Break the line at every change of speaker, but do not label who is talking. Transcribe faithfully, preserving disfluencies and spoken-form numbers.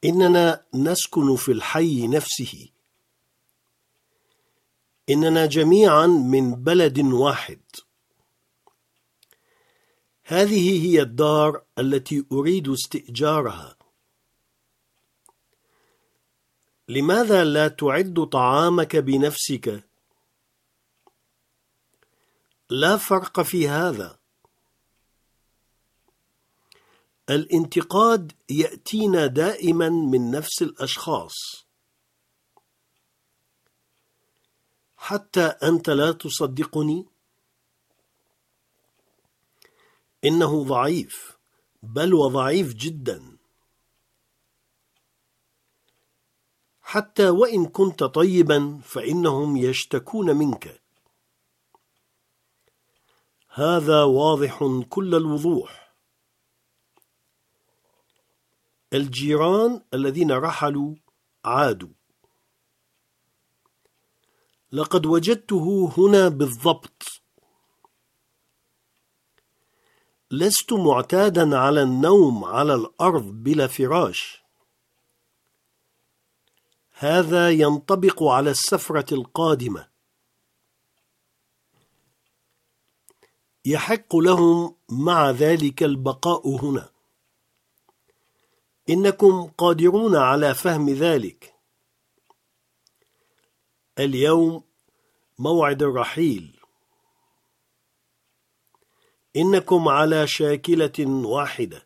إننا نسكن في الحي نفسه. إننا جميعا من بلد واحد. هذه هي الدار التي أريد استئجارها. لماذا لا تعد طعامك بنفسك؟ لا فرق في هذا. الانتقاد يأتينا دائما من نفس الأشخاص. حتى أنت لا تصدقني؟ إنه ضعيف، بل وضعيف جدا. حتى وإن كنت طيبا فإنهم يشتكون منك. هذا واضح كل الوضوح. الجيران الذين رحلوا عادوا. لقد وجدته هنا بالضبط. لست معتادا على النوم على الأرض بلا فراش. هذا ينطبق على السفرة القادمة. يحق لهم مع ذلك البقاء هنا. إنكم قادرون على فهم ذلك. اليوم موعد الرحيل. إنكم على شاكلة واحدة.